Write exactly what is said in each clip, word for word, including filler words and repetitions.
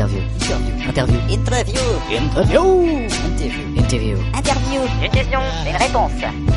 Interview. Interview. Interview. Interview. Interview. Interview. Interview. Une question, une réponse.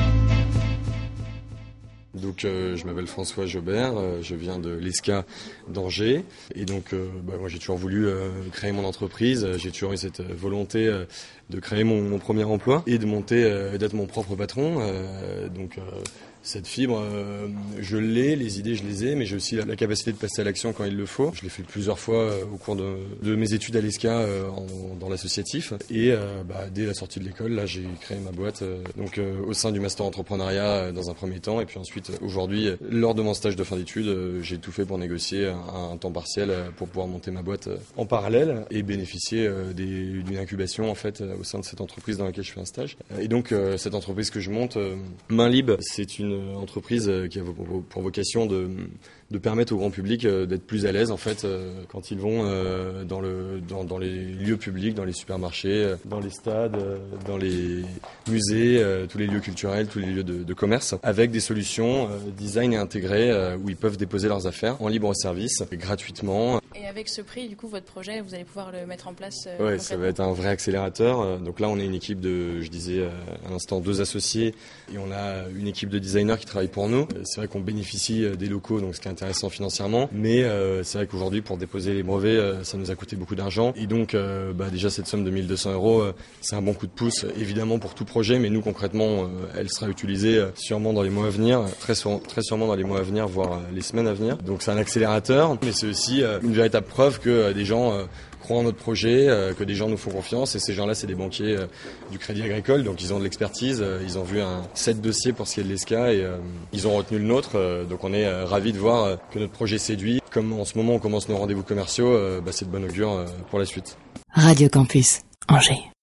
Donc euh, je m'appelle François Jobert, euh, je viens de l'E S C A d'Angers et donc euh, bah, moi j'ai toujours voulu euh, créer mon entreprise, j'ai toujours eu cette volonté euh, de créer mon, mon premier emploi et de monter, euh, d'être mon propre patron. Euh, donc euh, cette fibre, euh, je l'ai, les idées je les ai, mais j'ai aussi la, la capacité de passer à l'action quand il le faut. Je l'ai fait plusieurs fois euh, au cours de, de mes études à l'E S C A euh, en, dans l'associatif et euh, bah, dès la sortie de l'école, là j'ai créé ma boîte euh, donc euh, au sein du master entrepreneuriat euh, dans un premier temps et puis ensuite aujourd'hui, lors de mon stage de fin d'études, euh, j'ai tout fait pour négocier un, un temps partiel euh, pour pouvoir monter ma boîte euh, en parallèle et bénéficier euh, des, d'une incubation en fait euh, au sein de cette entreprise dans laquelle je fais un stage. Et donc euh, cette entreprise que je monte, euh, Main Libre, c'est une entreprise qui a pour vocation de, de permettre au grand public d'être plus à l'aise en fait quand ils vont dans, le, dans, dans les lieux publics, dans les supermarchés, dans les stades, dans les musées, tous les lieux culturels, tous les lieux de, de commerce, avec des solutions design et intégrées où ils peuvent déposer leurs affaires en libre service, gratuitement. Et avec ce prix, du coup, votre projet, vous allez pouvoir le mettre en place euh, Ouais, ça va être un vrai accélérateur. Donc là, on est une équipe de, je disais à l'instant, deux associés et on a une équipe de designers qui travaillent pour nous. C'est vrai qu'on bénéficie des locaux, donc ce qui est intéressant financièrement. Mais euh, c'est vrai qu'aujourd'hui, pour déposer les brevets, euh, ça nous a coûté beaucoup d'argent. Et donc, euh, bah, déjà, cette somme de mille deux cents euros, euh, c'est un bon coup de pouce, évidemment, pour tout projet. Mais nous, concrètement, euh, elle sera utilisée euh, sûrement dans les mois à venir, très, sur, très sûrement dans les mois à venir, voire euh, les semaines à venir. Donc c'est un accélérateur, mais c'est aussi euh, une véritable preuve que euh, des gens euh, croient en notre projet, euh, que des gens nous font confiance et ces gens-là c'est des banquiers euh, du Crédit Agricole, donc ils ont de l'expertise, euh, ils ont vu un sept dossiers pour ce qui est de l'E S C A et euh, ils ont retenu le nôtre, euh, donc on est euh, ravis de voir euh, que notre projet séduit. Comme en ce moment on commence nos rendez-vous commerciaux, euh, bah, c'est de bon augure euh, pour la suite. Radio Campus Angers.